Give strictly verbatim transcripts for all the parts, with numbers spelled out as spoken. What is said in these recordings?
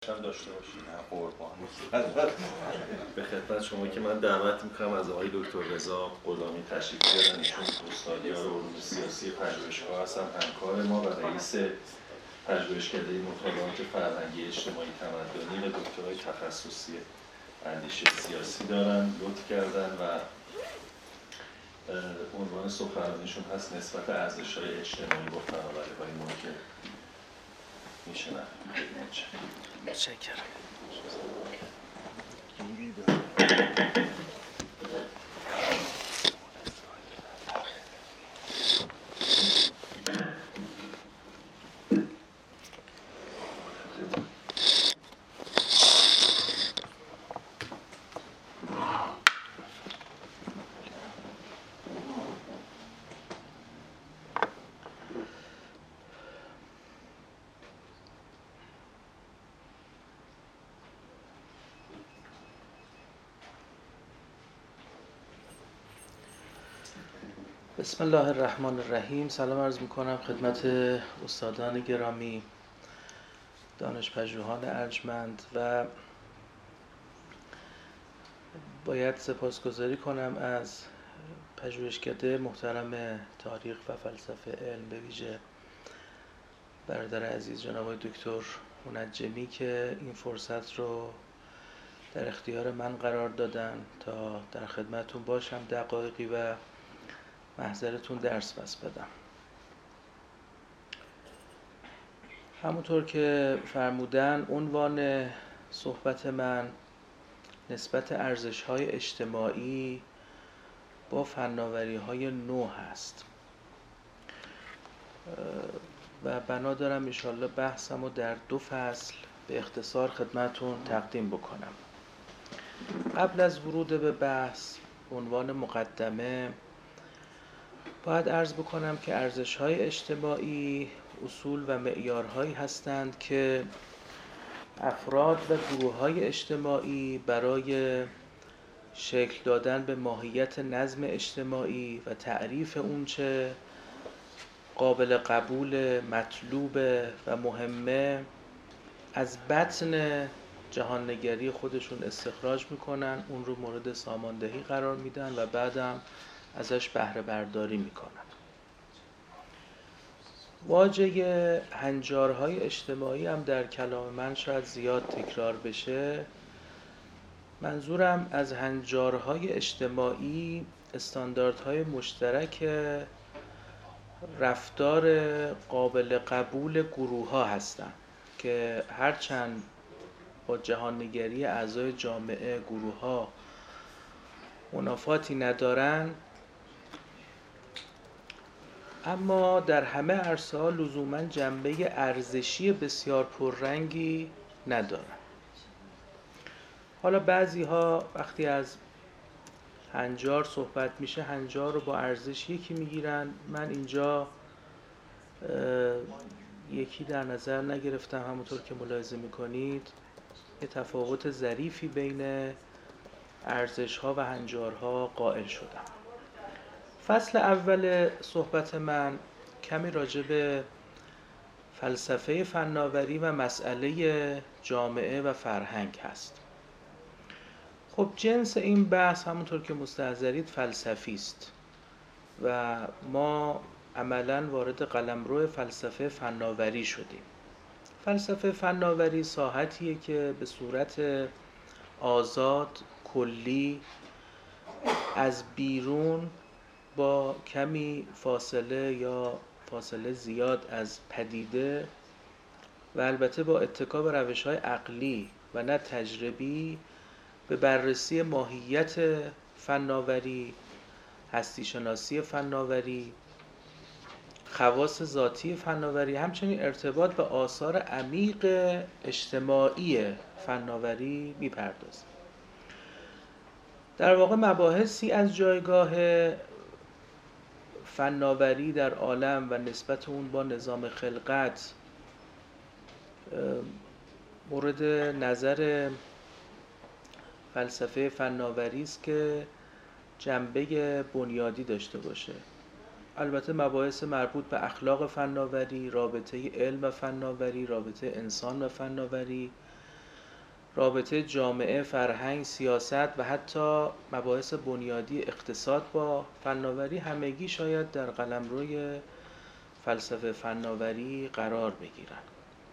هم داشته باشین. قربان به خدمت شما که من دعوت میکنم از آقای دکتر رضا غلامی تشریف بیارن. ایشون استادیار علوم سیاسی پژوهشگاه هستن، همکار ما و رئیس پژوهشکده مطالعات فرهنگی اجتماعی تمدنی و دکترای تخصصی اندیشه سیاسی دارن. لطف کردن و عنوان سخنرانیشون هست نسبت ارزش‌های اجتماعی با فناوری‌های ما که میشنن. متشکرم. بسم الله الرحمن الرحیم. سلام عرض میکنم خدمت استادان گرامی، دانش‌پژوهان ارجمند و باید سپاسگزاری کنم از پژوهشکده محترم تاریخ و فلسفه علم، به ویژه برادر عزیز جناب دکتر منجمی که این فرصت رو در اختیار من قرار دادن تا در خدمتون باشم دقایقی و محضرتون درس پس بدم. همونطور که فرمودن عنوان صحبت من نسبت ارزش‌های اجتماعی با فناوری‌های نو هست و بنا دارم انشاءالله بحثم رو در دو فصل به اختصار خدمتون تقدیم بکنم. قبل از ورود به بحث عنوان مقدمه باید عرض بکنم که ارزش‌های اجتماعی اصول و معیارهایی هستند که افراد و گروه‌های اجتماعی برای شکل دادن به ماهیت نظم اجتماعی و تعریف اونچه قابل قبول، مطلوب و مهمه از بطن جهاننگری خودشون استخراج میکنن، اون رو مورد ساماندهی قرار میدن و بعدم ازش بهره برداری میکنن. واژه هنجارهای اجتماعی هم در کلام من شاید زیاد تکرار بشه. منظورم از هنجارهای اجتماعی استانداردهای مشترک رفتار قابل قبول گروه ها هستند که هرچند با جهاننگری اعضای جامعه گروه ها منافاتی ندارن، اما در همه عرصه‌ها لزوماً جنبه ارزشی بسیار پررنگی ندارن. حالا بعضی ها وقتی از هنجار صحبت میشه هنجار رو با ارزش یکی میگیرن. من اینجا یکی در نظر نگرفتم، همونطور که ملاحظه میکنید یه تفاوت ظریفی بین ارزش ها و هنجارها قائل شدم. فصل اول صحبت من کمی راجع به فلسفه فناوری و مسئله جامعه و فرهنگ هست. خب جنس این بحث همونطور که مستحضرید فلسفی است و ما عملاً وارد قلمرو فلسفه فناوری شدیم. فلسفه فناوری ساحتیه که به صورت آزاد، کلی، از بیرون با کمی فاصله یا فاصله زیاد از پدیده و البته با اتکا به روش‌های عقلی و نه تجربی به بررسی ماهیت فناوری، هستی شناسی فناوری، خواص ذاتی فناوری، همچنین ارتباط به آثار عمیق اجتماعی فناوری می‌پردازه. در واقع مباحثی از جایگاه فناوری در عالم و نسبت اون با نظام خلقت مورد نظر فلسفه فناوری است که جنبه بنیادی داشته باشه. البته مباحث مربوط به اخلاق فناوری، رابطه علم و فناوری، رابطه انسان و فناوری رابطه جامعه، فرهنگ، سیاست و حتی مباحث بنیادی اقتصاد با فناوری همگی شاید در قلمروی فلسفه فناوری قرار بگیرن.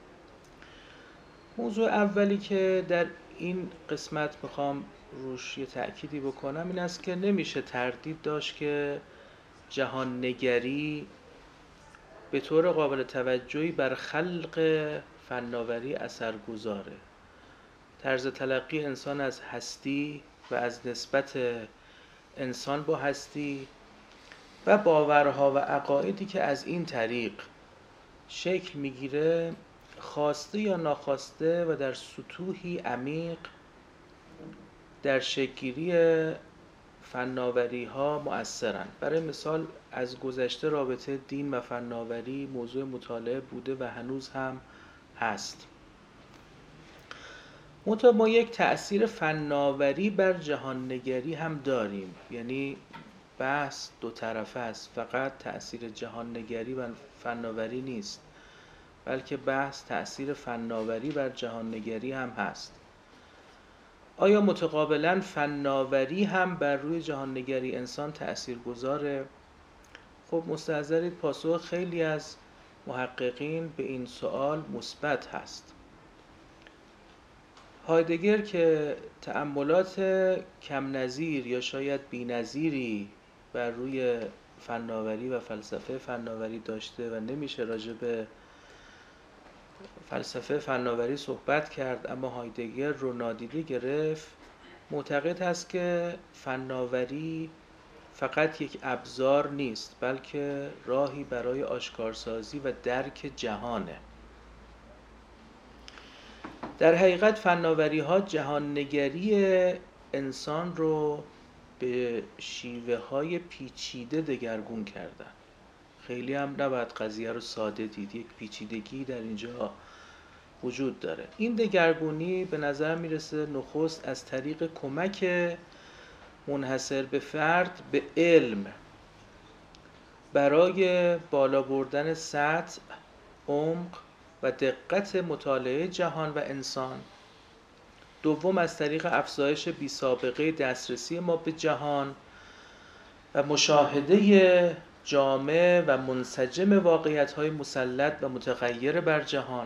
موضوع اولی که در این قسمت میخوام روش یه تأکیدی بکنم این است که نمیشه تردید داشت که جهان نگری به طور قابل توجهی بر خلق فناوری اثرگذاره. طرز تلقی انسان از هستی و از نسبت انسان با هستی و باورها و عقایدی که از این طریق شکل میگیره خواسته یا ناخواسته و در سطوحی عمیق در شکل‌گیری فناوری ها مؤثرند. برای مثال از گذشته رابطه دین و فناوری موضوع مطالعه بوده و هنوز هم هست. منتها ما یک تأثیر فناوری بر جهان نگری هم داریم، یعنی بحث دو طرفه است، فقط تأثیر جهان نگری و فناوری نیست، بلکه بحث تأثیر فناوری بر جهان نگری هم هست. آیا متقابلا فناوری هم بر روی جهان نگری انسان تأثیر گذاره؟ خب مستحضرید پاسخ خیلی از محققین به این سوال مثبت هست. هایدگر که تأملات کم نظیر یا شاید بی نظیری بر روی فناوری و فلسفه فناوری داشته و نمیشه راجع به فلسفه فناوری صحبت کرد، اما هایدگر رو نادیده گرفت، معتقد هست که فناوری فقط یک ابزار نیست، بلکه راهی برای آشکارسازی و درک جهانه. در حقیقت فناوری ها جهان نگری انسان رو به شیوه های پیچیده دگرگون کردن. خیلی هم نباید قضیه رو ساده دید، یک پیچیدگی در اینجا وجود داره. این دگرگونی به نظر میرسه نخست از طریق کمک منحصر به فرد به علم برای بالا بردن سطح، عمق و دقت مطالعه جهان و انسان. دوم از طریق افزایش بی سابقه دسترسی ما به جهان و مشاهده جامع و منسجم واقعیت‌های مسلط و متغیر بر جهان.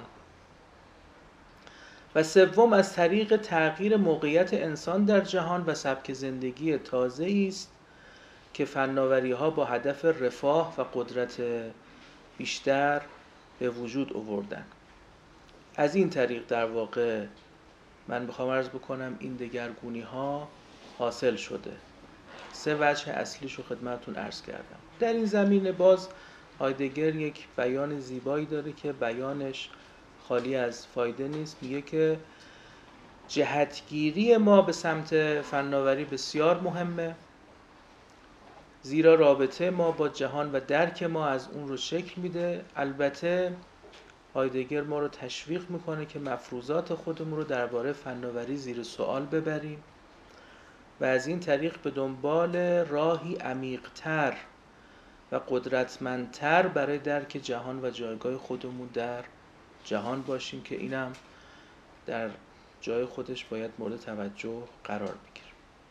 و سوم از طریق تغییر موقعیت انسان در جهان و سبک زندگی تازه‌ای است که فناوری‌ها با هدف رفاه و قدرت بیشتر به وجود آوردن. از این طریق در واقع من بخوام عرض بکنم این دگرگونی‌ها حاصل شده. سه وجه اصلیش رو خدمتتون عرض کردم. در این زمینه باز هایدگر یک بیان زیبایی داره که بیانش خالی از فایده نیست. میگه که جهتگیری ما به سمت فناوری بسیار مهمه، زیرا رابطه ما با جهان و درک ما از اون رو شکل میده. البته هایدگر ما رو تشویق میکنه که مفروضات خودمون رو درباره فناوری زیر سوال ببریم و از این طریق به دنبال راهی عمیق‌تر و قدرتمندتر برای درک جهان و جایگاه خودمون در جهان باشیم که اینم در جای خودش باید مورد توجه قرار بگیره.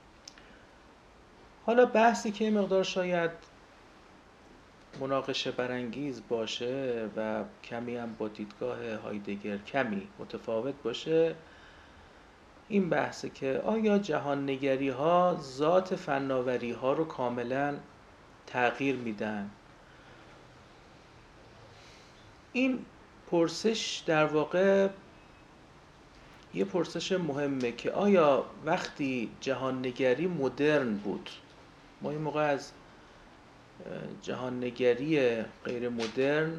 حالا بحثی که مقدار شاید مناقشه برانگیز باشه و کمی هم با دیدگاه هایدگر کمی متفاوت باشه، این بحثه که آیا جهان نگری ها ذات فناوری ها رو کاملا تغییر میدن؟ این پرسش در واقع یه پرسش مهمه که آیا وقتی جهان نگری مدرن بود، ما این موقع از جهان نگری غیر مدرن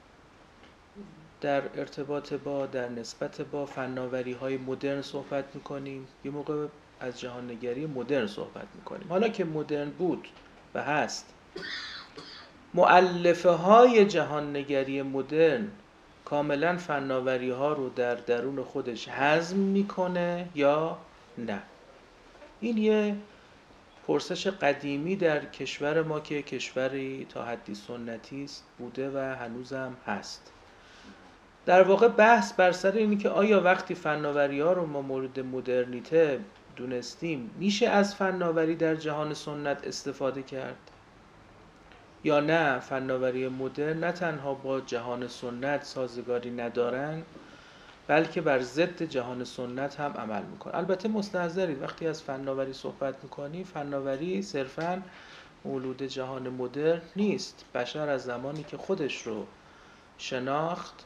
در ارتباط با در نسبت با فناوری های مدرن صحبت میکنیم، یه موقع از جهان نگری مدرن صحبت میکنیم. حالا که مدرن بود و هست، مؤلفه های جهان نگری مدرن کاملا فناوری ها رو در درون خودش هضم میکنه یا نه؟ این یه پرسش قدیمی در کشور ما که کشوری تا حدی سنتی است بوده و هنوزم هست. در واقع بحث بر سر اینه که آیا وقتی فناوری ها رو ما مورد مدرنیته دونستیم میشه از فناوری در جهان سنت استفاده کرد یا نه فناوری مدرن نه تنها با جهان سنت سازگاری ندارن بلکه بر ضد جهان سنت هم عمل میکنه. البته مستحضرید وقتی از فناوری صحبت میکنی، فناوری صرفاً مولود جهان مدرن نیست. بشر از زمانی که خودش رو شناخت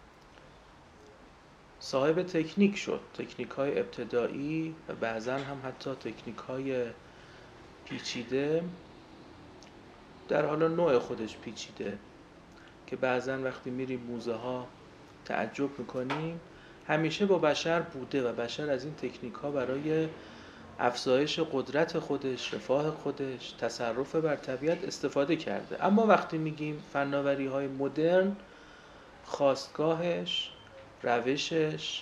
صاحب تکنیک شد، تکنیک های ابتدایی و بعضا هم حتی تکنیک های پیچیده، در حالا نوع خودش پیچیده که بعضا وقتی میریم موزه ها تعجب میکنیم، همیشه با بشر بوده و بشر از این تکنیک ها برای افزایش قدرت خودش، رفاه خودش، تصرف بر طبیعت استفاده کرده. اما وقتی میگیم فناوری های مدرن، خاستگاهش، روشش،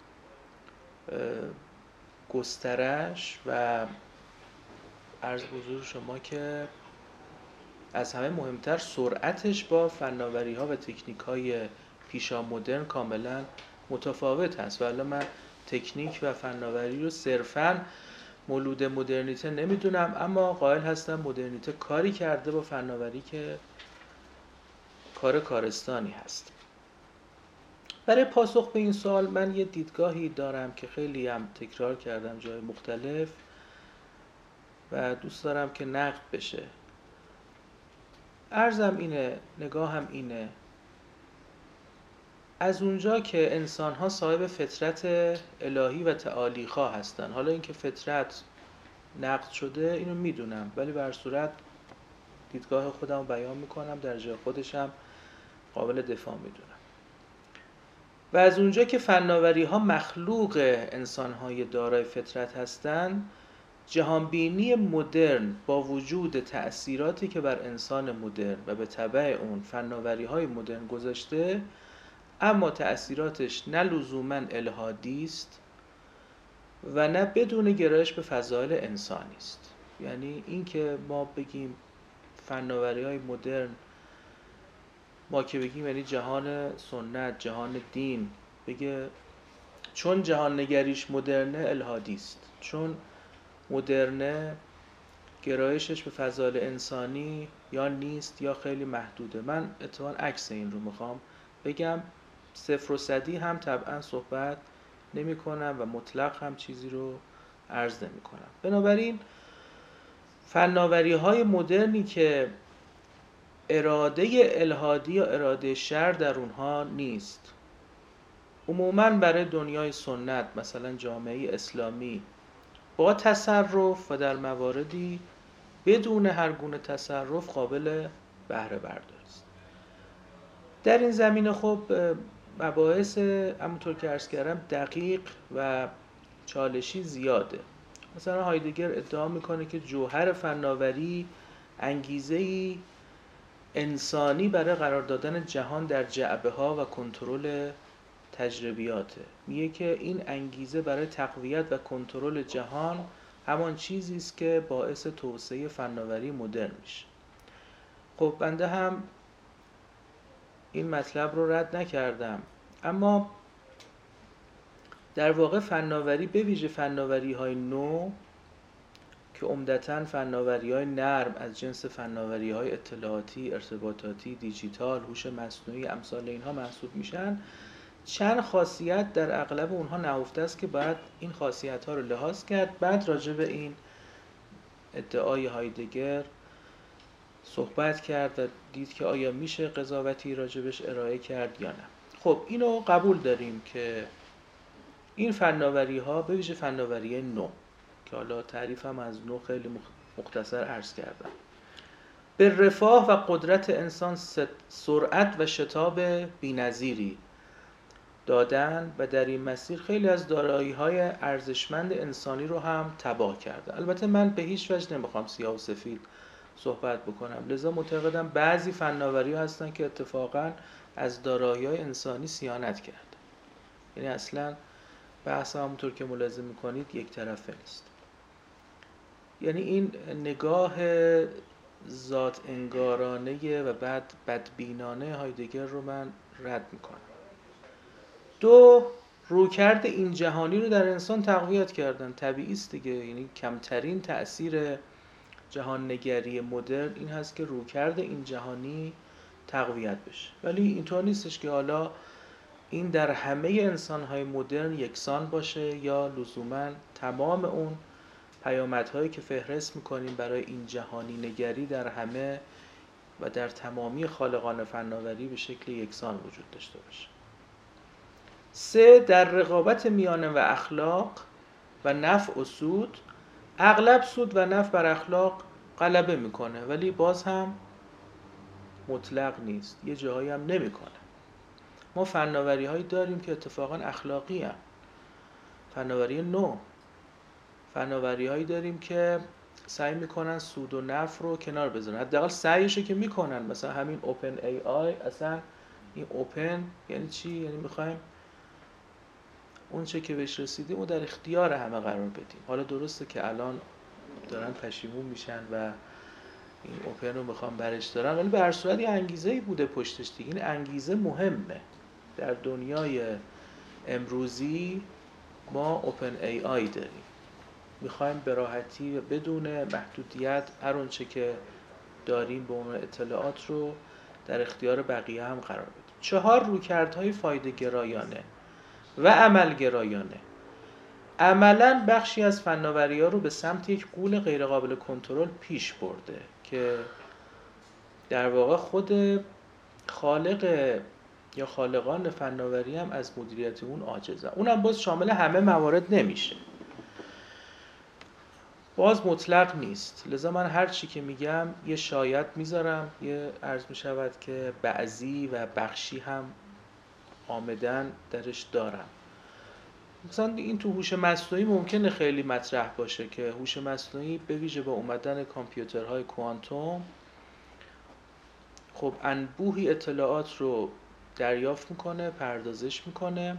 گسترش و عرض حضور شما که از همه مهمتر سرعتش با فناوری ها و تکنیک های پیشا مدرن کاملا متفاوت هست. ولی من تکنیک و فناوری رو صرفاً مولود مدرنیته نمیدونم، اما قائل هستم مدرنیته کاری کرده با فناوری که کار کارستانی هست. برای پاسخ به این سوال من یه دیدگاهی دارم که خیلی هم تکرار کردم جای مختلف و دوست دارم که نقد بشه. عرضم اینه، نگاهم اینه، از اونجا که انسان‌ها صاحب فطرت الهی و تعالی خواه هستن، حالا اینکه فطرت نقد شده اینو میدونم، ولی به هر صورت دیدگاه خودم رو بیان میکنم، در جای خودشم قابل دفاع میدونم. و از اونجا که فناوری ها مخلوق انسان های دارای فطرت هستند، جهانبینی مدرن با وجود تأثیراتی که بر انسان مدرن و به تبع اون فناوری های مدرن گذاشته، اما تأثیراتش نه لزوماً الحادی است و نه بدون گرایش به فضایل انسانی است. یعنی این که ما بگیم فناوری های مدرن، ما که بگیم یعنی جهان سنت، جهان دین، بگه چون جهان نگریش مدرنه الحادی است، چون مدرنه گرایشش به فضایل انسانی یا نیست یا خیلی محدوده. من اتفاقاً عکس این رو میخوام بگم. صفر و صدی هم طبعا صحبت نمی کنم و مطلق هم چیزی رو عرض نمی کنم. بنابراین فناوری های مدرنی که اراده الحادی یا اراده شر در اونها نیست، عموماً برای دنیای سنت مثلا جامعه اسلامی با تصرف و در مواردی بدون هر گونه تصرف قابل بهره برداری است. در این زمینه خب مباحث همونطور که عرض کردم دقیق و چالشی زیاده. مثلا هایدگر ادعا میکنه که جوهر فناوری انگیزه‌ای انسانی برای قرار دادن جهان در جعبه ها و کنترل تجربیاته. میگه که این انگیزه برای تقویت و کنترل جهان همان چیزی است که باعث توسعه فناوری مدرن میشه. خب بنده هم این مطلب رو رد نکردم، اما در واقع فناوری به ویژه فناوری های نو که عمدتاً فناوری های نرم از جنس فناوری های اطلاعاتی، ارتباطاتی، دیجیتال، هوش مصنوعی، امثال اینها محسوب میشن، چند خاصیت در اغلب اونها نهفته است که باید این خاصیت ها رو لحاظ کرد. بعد راجع به این ادعای هایدگر صحبت کرد و دید که آیا میشه قضاوتی راجبش ارائه کرد یا نه. خب اینو قبول داریم که این فناوری ها به ویژه فناوری نو که حالا تعریفم از نو خیلی مختصر عرض کردم، به رفاه و قدرت انسان سرعت و شتاب بی‌نظیری دادن و در این مسیر خیلی از دارایی‌های ارزشمند انسانی رو هم تباه کرده. البته من به هیچ وجه نمیخوام سیاه و سفید صحبت بکنم، لذا معتقدم بعضی فناوری‌ها هستن که اتفاقاً از دارایی‌های انسانی صیانت کرده. یعنی اصلاً بحث همونطور که ملاحظه میکنید یک طرفه نیست. یعنی این نگاه ذات انگارانه و بعد بدبینانه هایدگر رو من رد میکنم. دو، رویکرد این جهانی رو در انسان تقویت کردن. طبیعی است دیگه، یعنی کمترین تأثیر جهان نگری مدرن این هست که رویکرد این جهانی تقویت بشه. ولی اینطور نیستش که حالا این در همه انسان‌های مدرن یکسان باشه یا لزوماً تمام اون پیامدهایی که فهرست می‌کنیم برای این جهانی نگری در همه و در تمامی خالقان فناوری به شکل یکسان وجود داشته باشه. سه، در رقابت میانه و اخلاق و نفع و سود، اغلب سود و نفع بر اخلاق غلبه میکنه، ولی باز هم مطلق نیست، یه جاهایی هم نمیکنه. ما فناوری هایی داریم که اتفاقا اخلاقی هم. فناوری نو، فناوری هایی داریم که سعی میکنن سود و نفع رو کنار بذارن، حداقل سعیشو که میکنن. مثلا همین اوپن ای آی، اصلا این اوپن یعنی چی؟ یعنی میخوایم اون چه که بهش رسیدیم اون در اختیار همه قرار بدیم. حالا درسته که الان دارن پشیمون میشن و این اوپن رو میخوام برش دارن، ولی به هر صورت یه انگیزه‌ای بوده پشتش دیگه. این انگیزه مهمه. در دنیای امروزی ما اوپن ای آی داریم، میخوایم به راحتی و بدون محدودیت هر اون چه که داریم به اون اطلاعات رو در اختیار بقیه هم قرار بدیم. چهار، رویکردهای فایده گرایانه و عمل گرایانه. عملاً بخشی از فناوری‌ها رو به سمت یک غول غیر قابل کنترل پیش برده که در واقع خود خالق یا خالقان فناوری هم از مدیریت اون عاجزن. اونم باز شامل همه موارد نمیشه، باز مطلق نیست. لذا من هر چی که میگم یه شاید میذارم، یه عرض میشود که بعضی و بخشی هم آمدن درش دارم. مثلا این تو هوش مصنوعی ممکنه خیلی مطرح باشه که هوش مصنوعی به ویژه با اومدن کامپیوترهای کوانتوم خب انبوهی اطلاعات رو دریافت میکنه، پردازش میکنه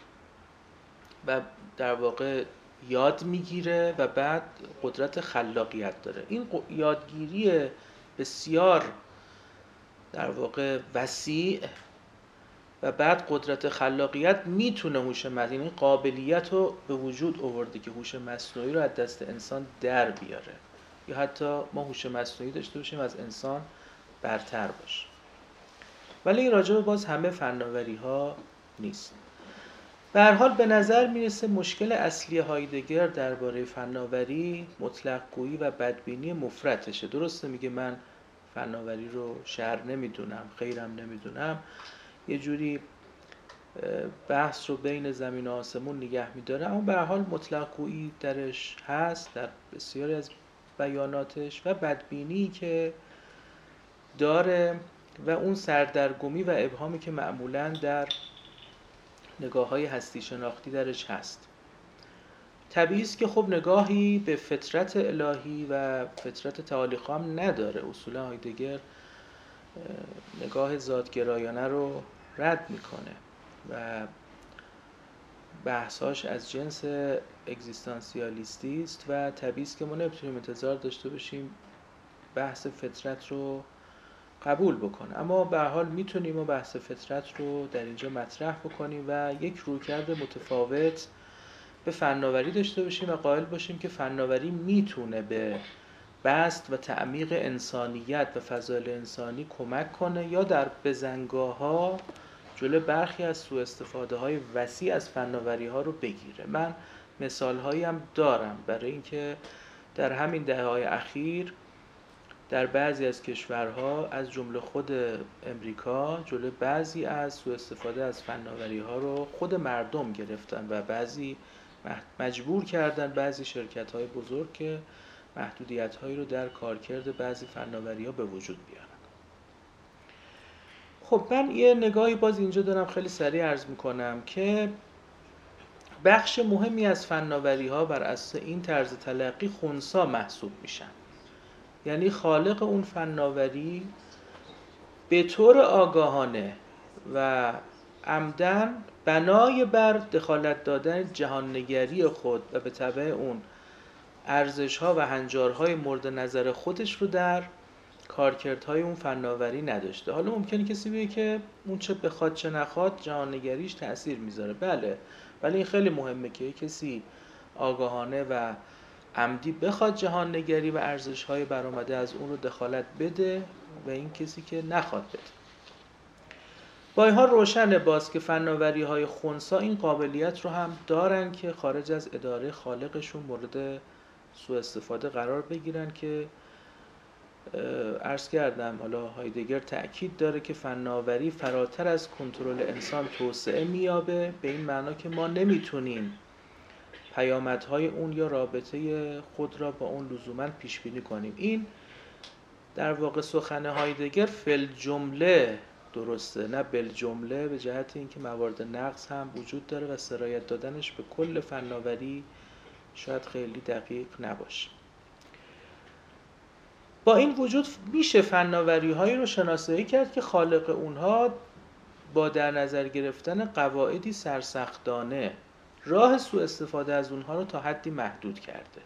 و در واقع یاد میگیره و بعد قدرت خلاقیت داره. این یادگیری بسیار در واقع وسیع و بعد قدرت خلاقیت میتونه هوش مصنوعی، یعنی قابلیت رو به وجود آورده که هوش مصنوعی رو از دست انسان در بیاره، یا حتی ما هوش مصنوعی داشته باشیم از انسان برتر باشه. ولی این راجع به باز همه فناوری ها نیست. به هر حال به نظر میرسه مشکل اصلی هایدگر درباره فناوری مطلق گویی و بدبینی مفرطشه. درسته میگه من فناوری رو شر نمیدونم، خیرم نمیدونم، یه جوری بحث رو بین زمین و آسمون نگه میداره، اما به هر حال مطلق گویی درش هست در بسیاری از بیاناتش و بدبینی که داره و اون سردرگمی و ابهامی که معمولاً در نگاه‌های هستی شناختی درش هست. طبیعی است که خب نگاهی به فطرت الهی و فطرت تعالی خام نداره. اصولا هایدگر نگاه ذاتگرایانه رو رد میکنه و بحثاش از جنس اگزیستانسیالیستی است و طبیعی است که ما نمیتونیم انتظار داشته باشیم بحث فطرت رو قبول بکنه. اما به هر حال میتونیم و بحث فطرت رو در اینجا مطرح بکنیم و یک رویکرد متفاوت به فناوری داشته باشیم و قائل باشیم که فناوری میتونه به بسط و تعمیق انسانیت و فضایل انسانی کمک کنه یا در بزنگاه‌ها جلو برخی از سوء استفاده های وسیع از فناوری ها رو بگیره. من مثال هایی هم دارم برای اینکه در همین دهه‌های اخیر در بعضی از کشورها از جمله خود امریکا جلو بعضی از سوء استفاده از فناوری ها رو خود مردم گرفتن و بعضی مجبور کردن بعضی شرکت های بزرگ که محدودیت هایی رو در کارکرد بعضی فناوری ها به وجود بیارن. خب من یه نگاهی باز اینجا دارم خیلی سریع عرض میکنم که بخش مهمی از فناوری ها بر اساس این طرز تلقی خنثی محسوب میشن. یعنی خالق اون فناوری به طور آگاهانه و عمدن بنای بر دخالت دادن جهاننگری خود و به تبع اون ارزش‌ها و هنجارهای مورد نظر خودش رو در کارکردهای اون فناوری نداشته. حالا ممکنه کسی بگه که اون چه بخواد چه نخواد جهان‌نگریش تأثیر میذاره، بله، ولی این خیلی مهمه که کسی آگاهانه و عمدی بخواد جهان‌نگری و ارزش‌های برآمده از اون رو دخالت بده و این کسی که نخواد بده. با این حال روشنه باز که فناوری‌های خنثی این قابلیت رو هم دارن که خارج از اداره خالقشون مورد سوء استفاده قرار بگیرن که عرض کردم. حالا هایدگر تأکید داره که فناوری فراتر از کنترل انسان توسعه می‌یابه، به این معنا که ما نمیتونیم پیامدهای اون یا رابطه خود را با اون لزوماً پیش بینی کنیم. این در واقع سخن هایدگر فل جمله درسته، نه بل جمله، به جهت اینکه موارد نقص هم وجود داره و سرایت دادنش به کل فناوری شاید خیلی دقیق نباشه. با این وجود میشه فناوری هایی رو شناسایی کرد که خالق اونها با در نظر گرفتن قواعدی سرسختانه راه سوء استفاده از اونها رو تا حدی محدود کرده.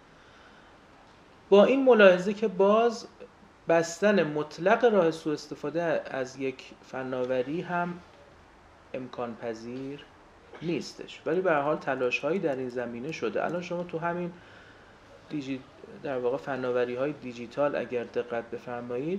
با این ملاحظه که باز بستن مطلق راه سوء استفاده از یک فناوری هم امکان پذیر نیستش، ولی به هر حال تلاش‌هایی در این زمینه شده. الان شما تو همین دیجی در واقع فناوری‌های دیجیتال اگر دقت بفرمایید،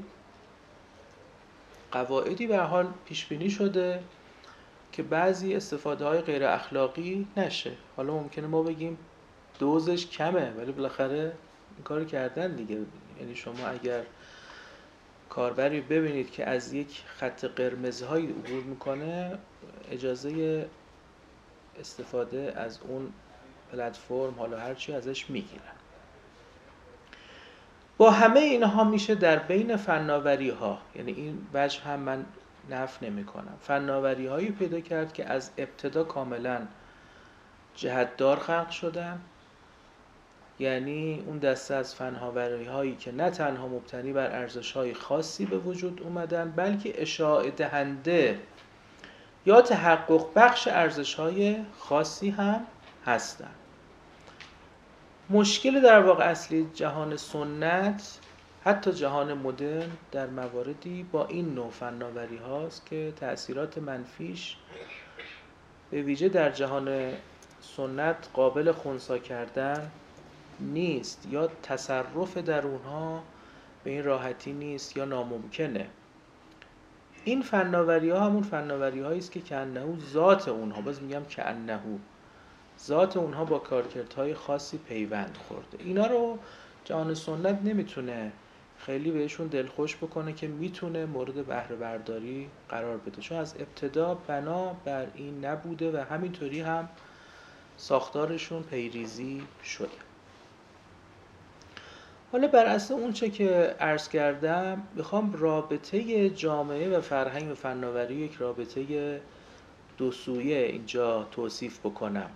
قواعدی به هر حال پیش بینی شده که بعضی استفاده‌های غیر اخلاقی نشه. حالا ممکنه ما بگیم دوزش کمه، ولی بالاخره این کارو کردن دیگه. یعنی شما اگر کاربری ببینید که از یک خط قرمزهایی عبور میکنه، اجازه استفاده از اون پلتفرم حالا هرچی ازش میگیرن. با همه اینها میشه در بین فناوری ها، یعنی این وجه هم من نفی نمی کنم، فناوری هایی پیدا کرد که از ابتدا کاملا جهتدار خلق شدن، یعنی اون دسته از فناوری هایی که نه تنها مبتنی بر ارزش های خاصی به وجود اومدن، بلکه اشاعه دهنده یا تحقق بخش ارزش های خاصی هم هستن. مشکل در واقع اصلی جهان سنت، حتی جهان مدرن، در مواردی با این نوع فناوری هاست که تأثیرات منفیش به ویژه در جهان سنت قابل خنثی کردن نیست، یا تصرف در اونها به این راحتی نیست یا ناممکنه. این فناوری ها همون فناوری هایی است که کأنه ذات اونها، باز میگم کأنه ذات اونها با کارکردهای خاصی پیوند خورده. اینا رو جهان سنت نمیتونه خیلی بهشون دلخوش بکنه که میتونه مورد بهره برداری قرار بده، چون از ابتدا بنا بر این نبوده و همینطوری هم ساختارشون پیریزی شده. حالا بر اساس اون چه که عرض کردم، میخوام رابطه جامعه و فرهنگ و فناوری یک رابطه دو سویه اینجا توصیف بکنم.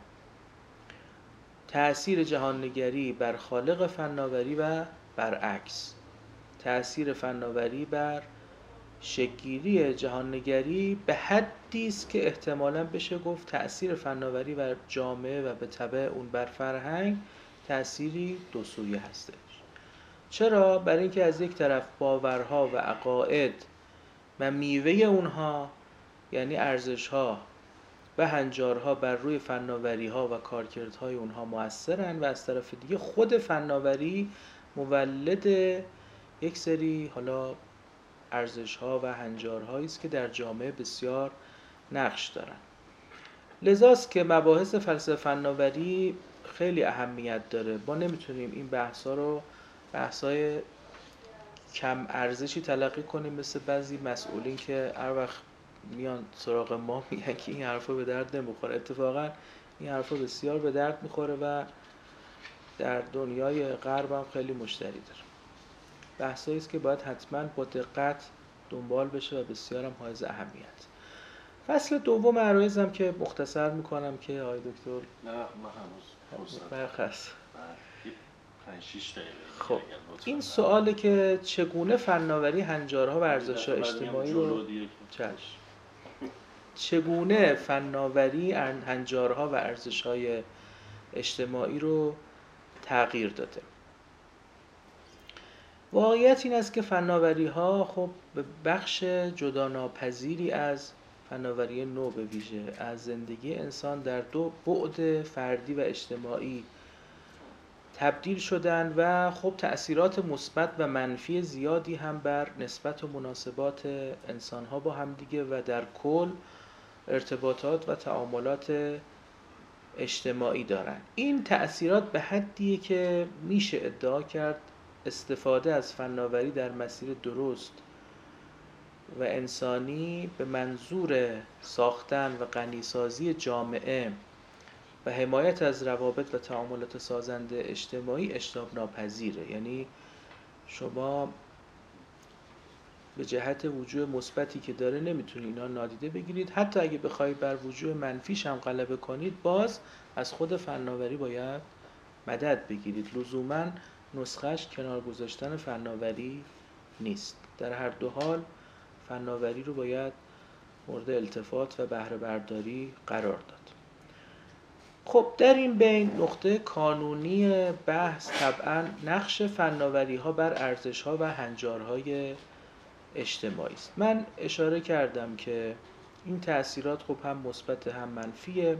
تأثیر جهان‌نگری بر خالق فناوری و برعکس. تأثیر فناوری بر شکل‌گیری جهان‌نگری به حدی است که احتمالاً بشه گفت تأثیر فناوری بر جامعه و به تبع اون بر فرهنگ تأثیری دو سویه هستش. چرا؟ برای اینکه از یک طرف باورها و عقاید و میوه اونها، یعنی ارزش‌ها و هنجارها، بر روی فناوری‌ها و کارکردهای اونها مؤثرن، و از طرف دیگه خود فناوری مولد یک سری حالا ارزش‌ها و هنجارهایی است که در جامعه بسیار نقش دارن. لذاست که مباحث فلسفه فناوری خیلی اهمیت داره. ما نمیتونیم این بحث‌ها رو بحث‌های کم ارزشی تلقی کنیم مثل بعضی مسئولین که هر وقت میان سراغ ما میگن که این حرفا به درد نمیخوره. اتفاقا این حرفا بسیار به درد میخوره و در دنیای غرب هم خیلی مشتری داره. بحثایی است که باید حتما با دقت دنبال بشه و بسیار هم حائز اهمیت. فصل دوم عرایزم که مختصر میکنم که آقای دکتر نه من هنوز برخص پنج شش دقیقه. خب این سواله که چگونه فناوری هنجارها و ارزش‌های اجتماعی رو چشم چگونه فناوری هنجارها و ارزش‌های اجتماعی رو تغییر داده. واقعیت این است که فناوری ها خب به بخش جداناپذیری از فناوری نو به ویژه از زندگی انسان در دو بعد فردی و اجتماعی تبدیل شدن و خب تأثیرات مثبت و منفی زیادی هم بر نسبت و مناسبات انسان ها با همدیگه و در کل ارتباطات و تعاملات اجتماعی دارن. این تأثیرات به حدیه که میشه ادعا کرد استفاده از فناوری در مسیر درست و انسانی به منظور ساختن و غنیسازی جامعه و حمایت از روابط و تعاملات سازنده اجتماعی اجتناب ناپذیره. یعنی شما به جهت وجوه مثبتی که داره نمیتونید اینا نادیده بگیرید، حتی اگه بخواید بر وجوه منفیش هم غلبه کنید باز از خود فناوری باید مدد بگیرید. لزوما نسخش کنار گذاشتن فناوری نیست. در هر دو حال فناوری رو باید مورد التفات و بهره برداری قرار داد. خب در این بین نقطه کانونی بحث طبعا نقش فناوری ها بر ارزش ها و هنجارهای اجتماعی است. من اشاره کردم که این تأثیرات خب هم مثبت هم منفیه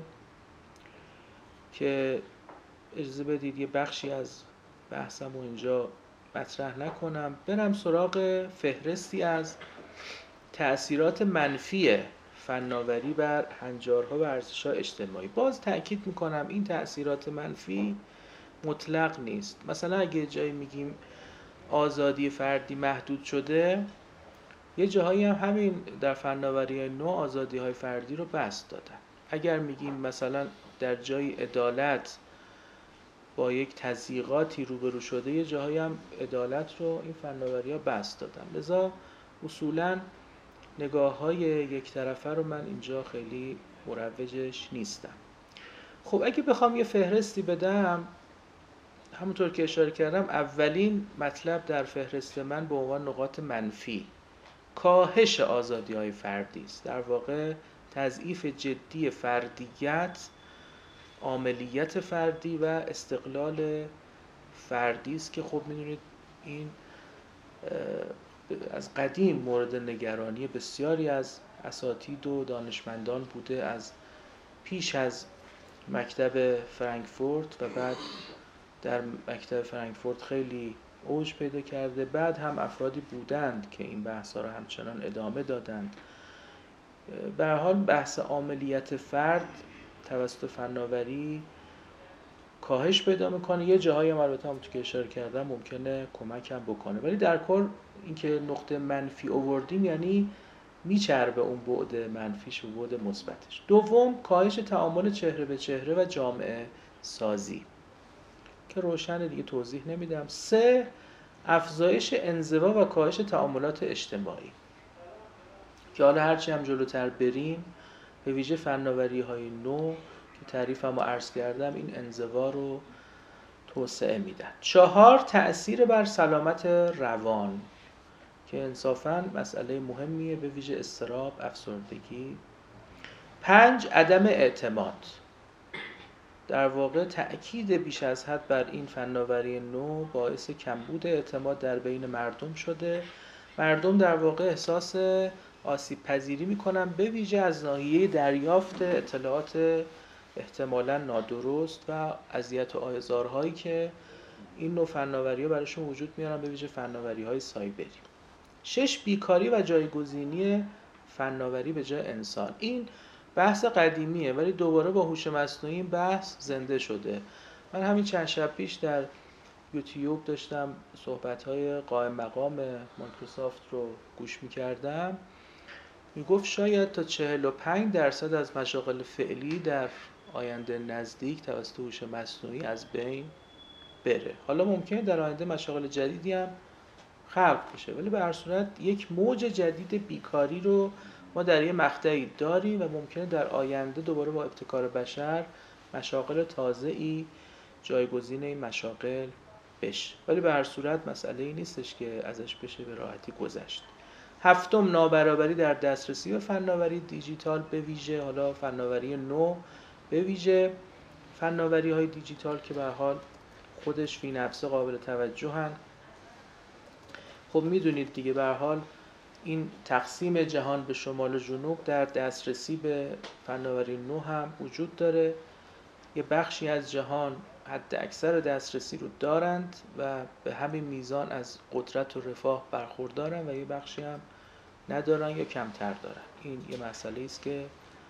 که اجازه بدید یه بخشی از بحثم رو اینجا مطرح نکنم، برم سراغ فهرستی از تأثیرات منفی فناوری بر هنجارها و ارزش‌های اجتماعی. باز تأکید میکنم این تأثیرات منفی مطلق نیست. مثلا اگه جایی میگیم آزادی فردی محدود شده، یه جاهایی هم همین در فناوری نو آزادی‌های فردی رو بسط دادن. اگر میگیم مثلا در جای عدالت با یک تضییقاتی روبرو شده، یه جاهایی هم عدالت رو این فناوری‌ها بسط دادن. لذا اصولاً نگاه‌های یک طرفه رو من اینجا خیلی مروجش نیستم. خب اگه بخوام یه فهرستی بدم، همونطور که اشاره کردم اولین مطلب در فهرست من به عنوان نقاط منفی کاهش آزادی‌های فردی است. در واقع تضعیف جدی فردیت، عاملیت فردی و استقلال فردی است که خب می‌دونید این از قدیم مورد نگرانی بسیاری از اساتید و دانشمندان بوده، از پیش از مکتب فرانکفورت و بعد در مکتب فرانکفورت خیلی اوج پیدا کرده. بعد هم افرادی بودند که این بحث‌ها را همچنان ادامه دادند. به هر حال بحث عاملیت فرد توسط فناوری کاهش پیدا میکنه. یه جاهایی هم البته همونطور که اشاره کردم ممکنه کمک هم بکنه، ولی در کل اینکه نقطه منفی آوردیم یعنی میچربه اون بعد منفیش و بعد مثبتش. دوم، کاهش تعامل چهره به چهره و جامعه سازی که روشن دیگه توضیح نمیدم. سه، افزایش انزوا و کاهش تعاملات اجتماعی که حالا هرچی هم جلوتر بریم به ویژه فناوری های نو که تعریفم رو عرض کردم این انزوا رو توسعه میدن. چهار، تأثیر بر سلامت روان که انصافاً مسئله مهمیه، به ویژه اضطراب، افسردگی. پنج، عدم اعتماد. در واقع تأکید بیش از حد بر این فناوری نو باعث کمبود اعتماد در بین مردم شده. مردم در واقع احساس آسیب پذیری میکنن به ویژه از ناحیه دریافت اطلاعات احتمالاً نادرست و اذیت و آزارهایی که این نوع فناوری‌ها براشون وجود میارن، به ویژه فناوری‌های سایبری. شش، بیکاری و جایگزینی فناوری به جای انسان. این بحث قدیمیه ولی دوباره با هوش مصنوعی این بحث زنده شده. من همین چند شب پیش در یوتیوب داشتم صحبت‌های قائم مقام مایکروسافت رو گوش می‌کردم. میگفت شاید تا چهل و پنج درصد از مشاغل فعلی در آینده نزدیک توسط هوش مصنوعی از بین بره. حالا ممکنه در آینده مشاغل جدیدی هم خلق بشه، ولی به هر صورت یک موج جدید بیکاری رو ما در یه مقطعی داریم و ممکنه در آینده دوباره با ابتکار بشر مشاغل تازه‌ای جایگزین این مشاغل بشه، ولی به هر صورت مسئله ای نیستش که ازش بشه به راحتی گذشت. هفتم، نابرابری در دسترسی به فناوری دیجیتال به ویژه، حالا فناوری نو به ویژه فناوری‌های دیجیتال که به هر حال خودش فی نفسه قابل توجهن خب میدونید دیگه به هر حال این تقسیم جهان به شمال و جنوب در دسترسی به فناوری نو هم وجود داره. یه بخشی از جهان حد اکثر دسترسی رو دارند و به همین میزان از قدرت و رفاه برخوردارن و یه بخشی هم ندارن یا کمتر دارن. این یه مسئله است که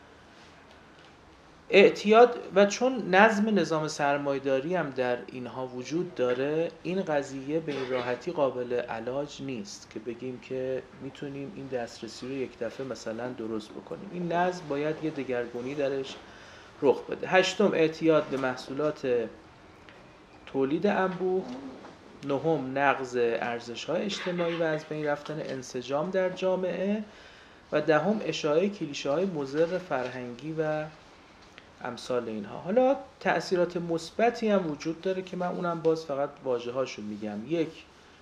اعتیاد و چون نظم نظام سرمایه‌داری هم در اینها وجود داره، این قضیه به این راحتی قابل علاج نیست که بگیم که میتونیم این دسترسی رو یک دفعه مثلا درست بکنیم. این نظم باید یه دگرگونی درش رخ بده. هشتم، اعتیاد به محصولات تولید انبوه. نهم، نقض ارزش‌های اجتماعی و از بین رفتن انسجام در جامعه. و دهم، اشاعه کلیشه‌های مضر فرهنگی و امثال اینها. حالا تأثیرات مثبتی هم وجود داره که من اونم باز فقط واژه‌هاشو میگم. یک،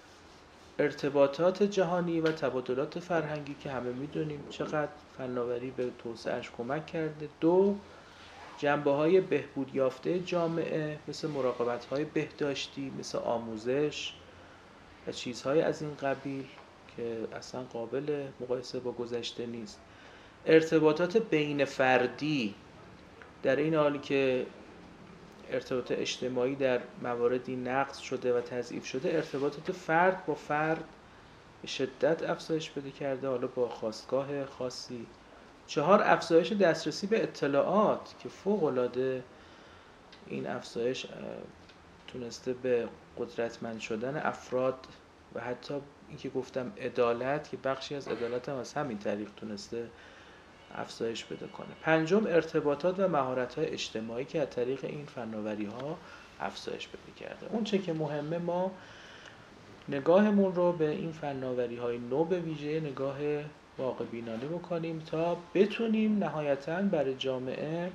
ارتباطات جهانی و تبادلات فرهنگی که همه میدونیم چقدر فناوری به توسعه‌اش کمک کرده. دو، جنبه‌های بهبود یافته جامعه مثل مراقبت‌های بهداشتی، مثل آموزش و چیزهای از این قبیل که اصلا قابل مقایسه با گذشته نیست. ارتباطات بین فردی، در این حالی که ارتباط اجتماعی در مواردی نقض شده و تضعیف شده، ارتباطات فرد با فرد به شدت افزایش پیدا کرده، حالا با خاستگاه خاصی. چهار، افزایش دسترسی به اطلاعات که فوق‌العاده این افزایش تونسته به قدرتمند شدن افراد و حتی اینکه گفتم عدالت که بخشی از عدالت هم از همین طریق تونسته افزایش بده کنه. پنجم، ارتباطات و مهارت‌های اجتماعی که از طریق این فناوری‌ها افزایش پیدا کرده. اون چه که مهمه ما نگاهمون رو به این فناوری‌های نو به ویژه نگاه واقع بینانه بکنیم تا بتونیم نهایتاً برای جامعه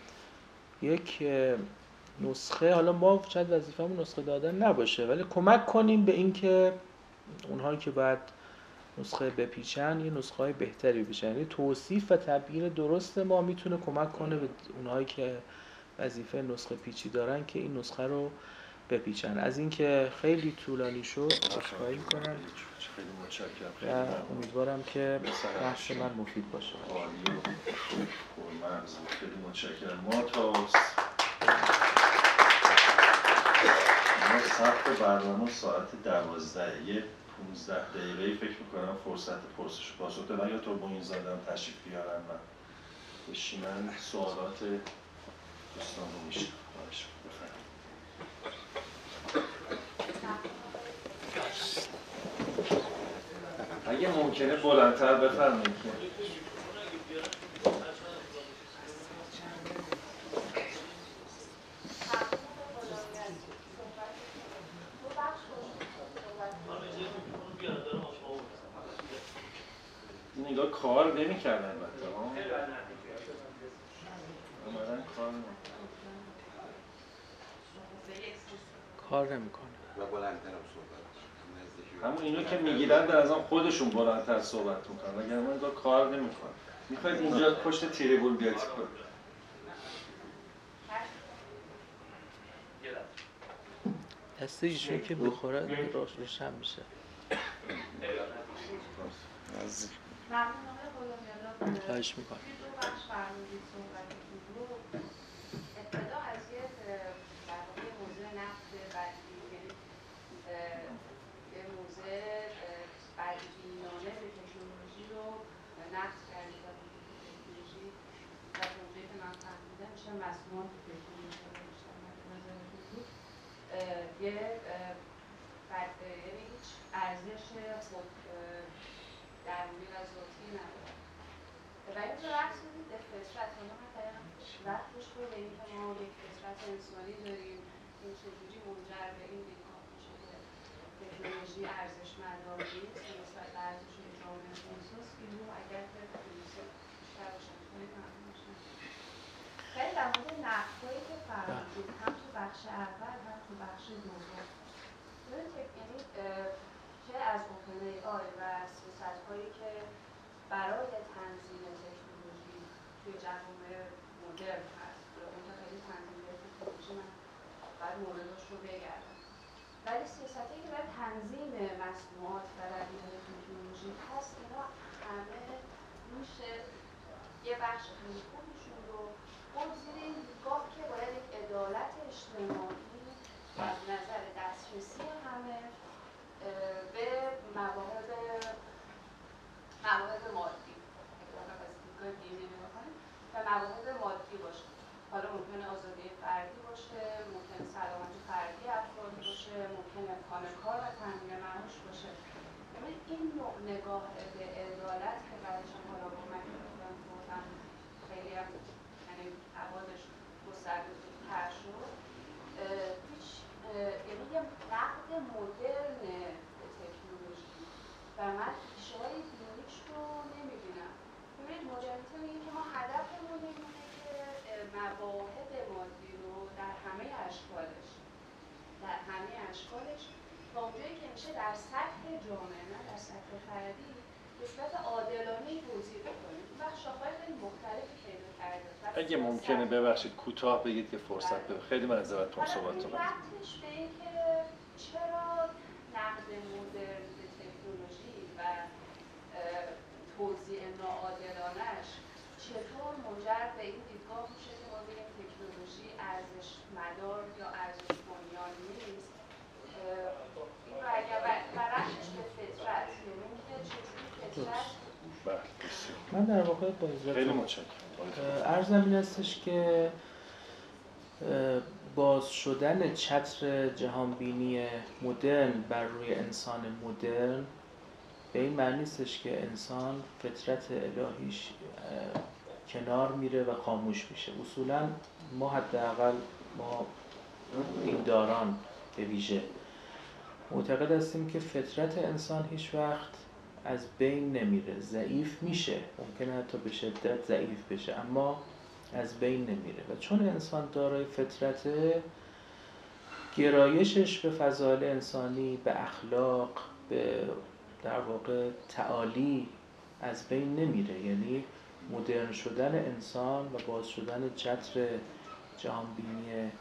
یک نسخه، حالا ما شاید وظیفه‌مون نسخه دادن نباشه، ولی کمک کنیم به این که اونهایی که باید نسخه بپیچن یه نسخه های بهتری بشن. یعنی توصیف و تبیین درست ما میتونه کمک کنه به اونهایی که وظیفه نسخه پیچی دارن که این نسخه رو بپیچن. از اینکه خیلی طولانی شد عذرخواهی می‌کنم. خیلی متشکرم. و امیدوارم که بحث من مفید باشه. عالی و پرمغز. خیلی متشکرم. ما تا ما ساعت برنامه ساعت دوازده، یه پونزده دقیقه‌ای فکر می‌کنم فرصت پرسش و پاسخ دارم. یا تو با این زادم تشریف بیارن و بشینن سوالات دوستان رو میشه. باشه بفرمایید. اگه ممکنه بلندتر بفرمایید که این نگاه کار نمی کردن البته ها اومدن کار نمی کار نمی‌کنه و بلندتر هم صحبت همون اینو که میگیرن در ازم خودشون بلندتر صحبت میکنن اگر من نگاه کار نمی کنن. میخواید اینجا پشت تیریبول بیاید کنید. دسته ایشون که بخوره راش روشن میشه. خواهش میکنم. دو بخش فرمودید صحبتتون رو. ابتدا از یه در واقع موضوع نقد بدبینی، یعنی یه موضوع بدبینانه به تکنولوژی رو نقد کردید و تکنولوژی و موضوعی که من فهمیدم میشه مسئولان تکنولوژی رو بیشتر مد نظرتون بود. یه بد یعنی هیچ ارزش خود درونی و ذاتی نداره. و این رو رقص بدید به فطرت. حالا من دقیقا وقتش رو به این که ما یک فطرت انسانی داریم، این چجوری منجر به این دیگاه میشه که تکنولوژی ارزشمندان نیست که نسبت به ارزش جامعه محسوس. این رو اگر که تکنولوژی بیشتر باشن خیلی ممنون باشن. خیلی در مورد نقدهایی که فرمودید هم تو بخش اول هم تو بخش دوم، یعنی چه از اوپن ای آی و سیاست‌هایی که برای تنظیم تکنولوژی توی جوامع مدرن هست، اون که خیلی تنظیم تکنولوژی من باید موردش رو بگردم. ولی سیاستی که برای تنظیم مصنوعات و رویه تکنولوژی هست، اینا همه میشه یه بخش خیلی خوبیشون رو بود زیر این دیدگاه که باید یک عدالت اجتماعی از نظر دسترسی همه به مواهب مواهب مادی، اگر از دیدگاه دینی نگاه کنیم، و مواهب مادی باشه. حالا ممکنه آزادی فردی باشه، ممکنه سلامت فردی افراد باشه، ممکنه امکان کار و تامین معاش باشه. یعنی این نوع نگاه به عدالت که بعدش هم حالا با من گفتم خیلی هم یعنی ابعادش گسترده تر شد، هیچ یعنی یه نقد مدرن به تکنولوژی و من ریشه‌های دینیش رو نمی‌بینم. ببینید مدرنیته میگه که ما هدفمون اینه که مواهب مادی رو در همه اشکالش در همه اشکالش تا اونجایی که میشه در سطح جامعه، نه در سطح فردی، به صورت عادلانه توزیع بکنیم. و شاخه‌های خیلی مختلفی پیدا کرده. اگه ممکنه ببخشید کوتاه بگید که فرصت بده. خیلی معذرت‌خوام صحبتتون. ربطش به این که چرا نقد مدرن به تکنولوژی و توزیع ناعادلانه‌اش چطور منجر به این دیدگاه میشه که ما بگیم تکنولوژی ارزش مدار یا ارزش بنیان نیست. این رو اگر و ربطش به فطرت، یعنی اینکه چجوری فطرت من در واقع با خیلی متشکرم. عرضم این هستش که باز شدن چتر جهانبینی مدرن بر روی انسان مدرن به این معنی نیستش که انسان فطرت الهیش کنار میره و خاموش میشه. اصولا ما حداقل ما دینداران به ویژه معتقد هستیم که فطرت انسان هیچ وقت از بین نمیره. ضعیف میشه، ممکنه حتی به شدت ضعیف بشه، اما از بین نمیره. و چون انسان دارای فطرت، گرایشش به فضایل انسانی، به اخلاق، به در واقع تعالی از بین نمیره. یعنی مدرن شدن انسان و باز شدن چتر جهانبینی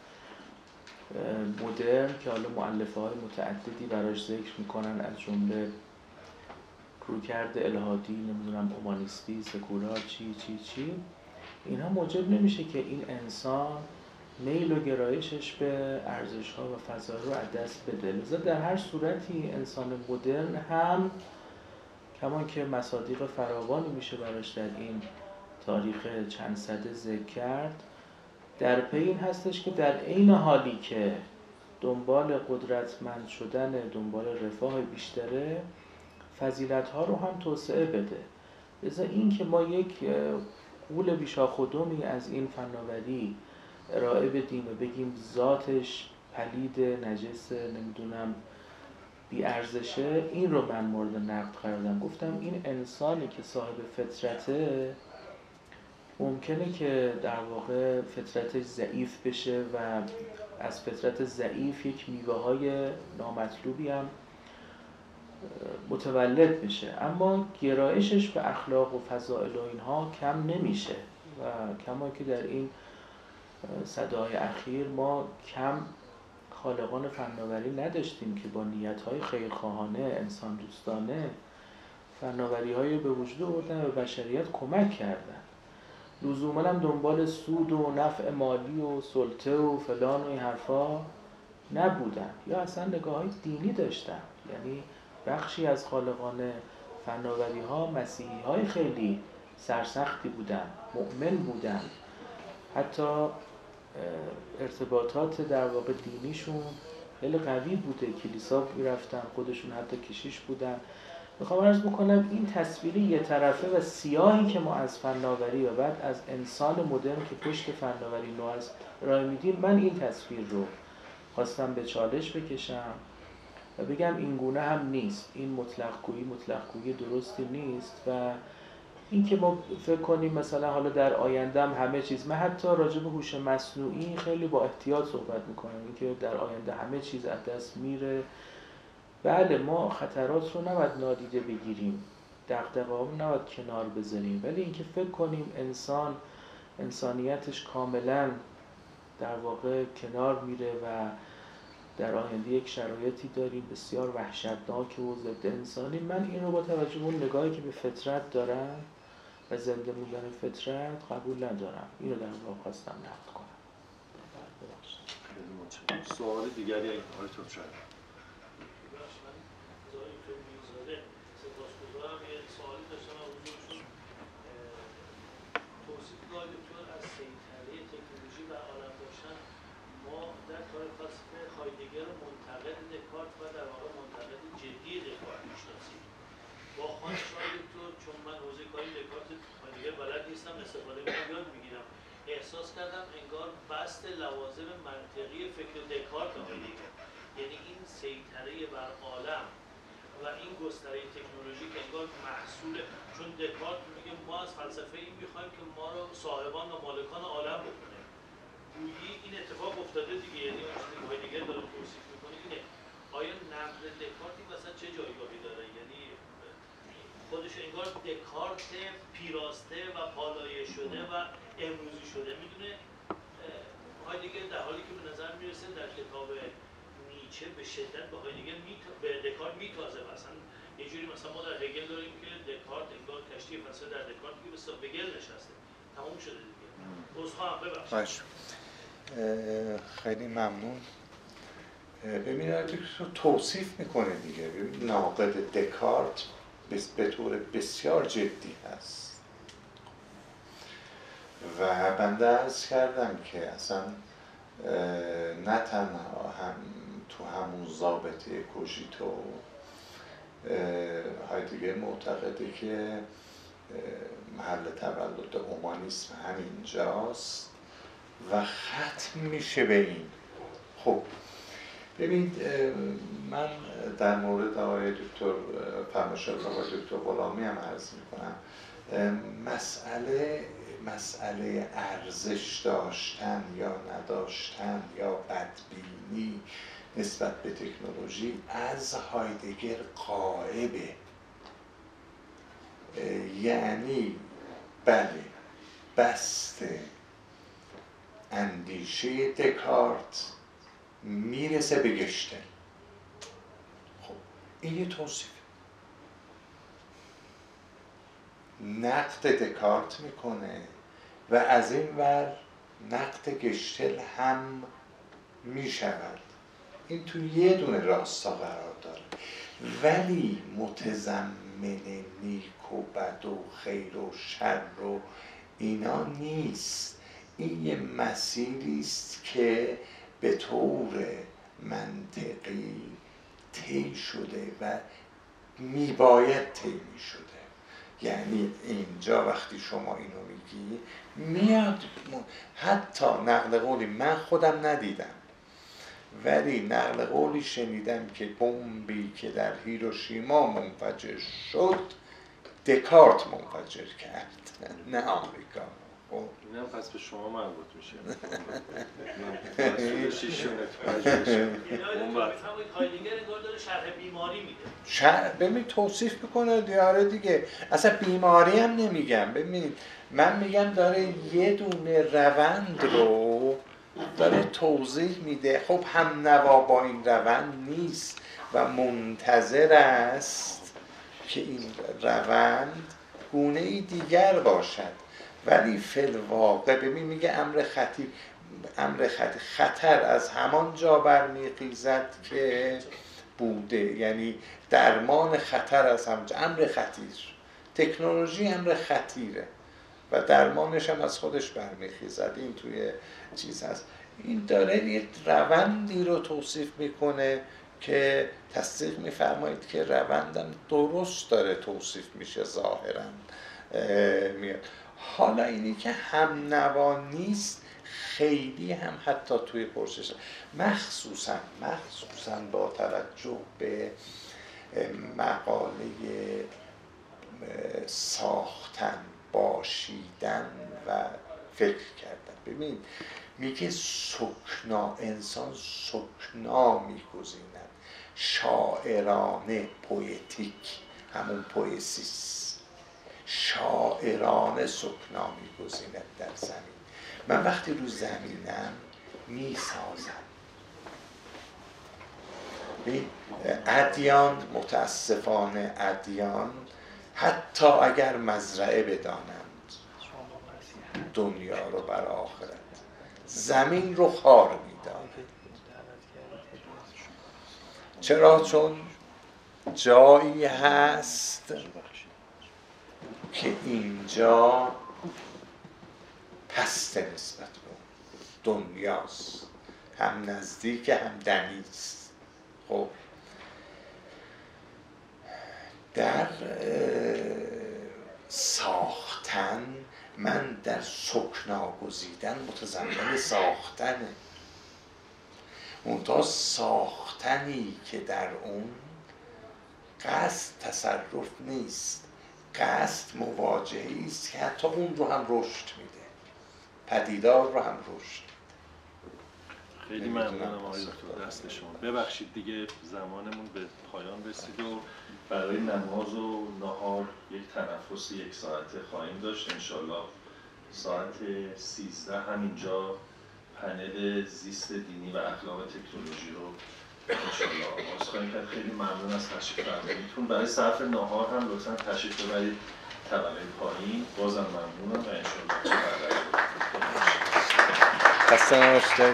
مدرن که حالا مؤلفه های متعددی براش ذکر میکنن، از جمله رویکرد الهادی، نمیدونم اومانیستی، سکولار، چی چی چی، اینها موجب نمیشه که این انسان میل و گرایشش به ارزش‌ها و فضایل رو از دست بده. لذا در هر صورتی انسان مدرن هم کمان که مصادیق فراوانی میشه براش در این تاریخ چند صده ذکر کرد، در پی این هستش که در عین حالی که دنبال قدرتمند شدن، دنبال رفاه بیشتره، فضیلت‌ها رو هم توسعه بده. لذا این که ما یک غول بیشاخودمی از این فناوری ارائه بدیم و بگیم ذاتش پلید، نجس، نمیدونم بی ارزشه، این رو من مورد نقد قرار دادم. گفتم این انسانی که صاحب فطرته ممکنه که در واقع فطرتش ضعیف بشه و از فطرت ضعیف یک میوه‌های نامطلوبی هم متولد بشه، اما گرایشش به اخلاق و فضائل و اینها کم نمیشه. و کما که در این صدای اخیر ما کم خالقان فناوری نداشتیم که با نیت‌های خیرخواهانه، انسان دوستانه فناوری‌های به وجود آوردن و به بشریت کمک کردن. لزوما هم دنبال سود و نفع مالی و سلطه و فلان و این حرفا نبودن، یا اصلا نگاه‌های دینی داشتن. یعنی بخشی از خالقان فناوری‌ها مسیحی‌های خیلی سرسختی بودن، مؤمن بودن، حتی ارتباطات در واقع دینیشون خیلی قوی بوده، کلیسا میرفتن، خودشون حتی کشیش بودن. میخوام عرض بکنم این تصویری یه طرفه و سیاهی که ما از فناوری و بعد از انسان مدرن که پشت فناوری نو است رای میدیم، من این تصویر رو خواستم به چالش بکشم و بگم این گونه هم نیست. این مطلق گویی مطلق گویی درستی نیست و این که ما فکر کنیم مثلا حالا در آینده هم همه چیز، من حتی راجع به هوش مصنوعی خیلی با احتیاط صحبت میکنم، این که در آینده همه چیز از دست میره. بله ما خطرات رو نباید نادیده بگیریم، دغدغه‌ها رو نباید کنار بذاریم، ولی اینکه فکر کنیم انسان انسانیتش کاملا در واقع کنار میره و در آینده یک شرایطی داریم بسیار وحشتناک و ضد انسانی، من این رو با توجه به اون نگاهی که به فطرت دارم و زنده موندن فطرت قبول ندارم. اینو در واقع خواستم نقد کنم. خیلی متشکرم. سوال دیگری اگه آقای توچر سپاسگزارم. یه سوالی داشتم از حضورشون. توصیف داد دکتر از سیطره تکنولوژی و عالم داشتن. ما در کار فلسفه هایدگر رو منتقد دکارت و در واقع منتقد جدی دکارت میشناسیم. با خواهش آقای دکتر، چون من حوزه کاری دکارت هایدگر بلد نیستم، استفاده میکنم یاد میگیرم، احساس کردم انگار بست لوازم منطقی فکر دکارت هایدگر، یعنی این سیطره بر عالم و این گستره تکنولوژی که انگار محصول، چون دکارت میگه ما از فلسفه این میخوایم که ما رو صاحبان و مالکان عالم بکنه. گویی این اتفاق افتاده دیگه، یعنی اون چیزی که هایدگر داره توصیف میکنه اینه. آیا نقد دکارت این وسط چه جایگاهی داره؟ یعنی خودش انگار دکارت پیراسته و پالایه شده و امروزی شده میدونه. هایدگر در حالی که به نظر میرسه در کتاب نیچه به شدت به هایدگر میت... به دکارت میتازه. مثلا یه جوری مثلا ما در هگل داریم که دکارت انگار کشتی فلسفه در دکارت که به بگل نشسته، تموم شده دیگه. عذرخواهم، ببخشید. خیلی ممنون. ببینید تو توصیف میکنه دیگه. ببین ناقد دکارت به طور بسیار جدی هست و بنده عرض کردم که اصلا نه تنها هم تو همون ضابطه کوژیتو هایدگر معتقده که محل تولد اومانیسم همینجاست و ختم میشه به این. خب ببینید من در مورد آقای دکتر فرمایشات آقای دکتر غلامی هم عرض میکنم، مسئله مسئله ارزش داشتن یا نداشتن یا بدبینی نسبت به تکنولوژی از هایدگر غائبه. یعنی بله بست اندیشه دکارت میرسه به گشتل. خب این یه توصیفه. نقد دکارت میکنه و از این ور نقد گشتل هم میشود. این تو یه دونه راستا قرار داره، ولی متضمن نیک و بد و خیر و شر و اینا نیست. این یه مسیری است که به طور منطقی طی شده و میباید طی میشده. یعنی اینجا وقتی شما اینو میگی میاد، حتی نقل قولی من خودم ندیدم ولی نقل قولی شنیدم که بمبی که در هیروشیما منفجر شد دکارت منفجر کرد، نه آمریکا. اینم پس به شما مربوط میشه. من مسئول شیشون پژوهش اون وقت هایدگر انگار داره شرح بیماری میده. شرح ببین توصیف میکنه دیاره دیگه. اصلا بیماری هم نمیگم. ببینید من میگم داره یه دونه روند رو داره توضیح میده. خب هم نوا با این روند نیست و منتظر است که این روند گونه ای دیگر باشد. ولی فی الواقع ببین میگه امر خطیر، امر خطر خطر از همان جا برمیخیزد که بوده. یعنی درمان خطر از همونجا. امر خطیر، تکنولوژی امر خطیره و درمانش هم از خودش برمیخیزد. این توی چیز هست. این داره یه روندی رو توصیف میکنه که تصدیق میفرمایید که روندم درست داره توصیف میشه ظاهرا میاد. حالا اینی که هم نوا نیست خیلی هم حتی توی پرسش مخصوصا مخصوصا با توجه به مقاله ساختن، باشیدن و فکر کردن. ببین میگه سکنا، انسان سکنا میگزیند، شاعرانه، پویتیک، همون پویسیس، شاعرانه سکنا میگزیند در زمین. من وقتی رو زمینم میسازم، ادیان متاسفانه ادیان حتی اگر مزرعه بدانند دنیا رو بر آخرت، زمین رو خار میدانند. چرا؟ چون جایی هست که اینجا پست نسبت به دنیاست، هم نزدیک هم دنیست. خب در ساختن، من در سکنا گزیدن متضمن ساختنه، منتها ساختنی که در اون قصد تصرف نیست، قصد مواجهی است که حتی اون رو هم رشد میده، پدیدار رو هم رشد. خیلی ممنونم آقای دکتر، دست شما. ببخشید دیگه زمانمون به پایان رسید و برای نماز و نهار یک تنفس یک ساعته خواهیم داشت. انشالله ساعت سیزده همینجا پنل زیست دینی و اخلاق تکنولوژی رو انشالله آغاز خواهیم کرد. خیلی ممنون از تشریف فرماییتون. برای صرف نهار هم لطفاً تشریف ببرید طبقه پایین. بازم ممنونم و انشالله خسته نباشید.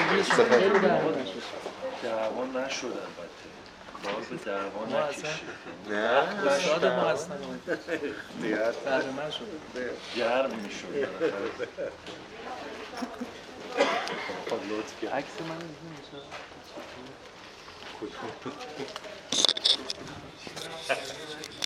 دعوا نشد البته، کار به دعوا نکشید. نه استاد ما هستن بعد من شد گرم میشد. خب لطفی عکس من میشه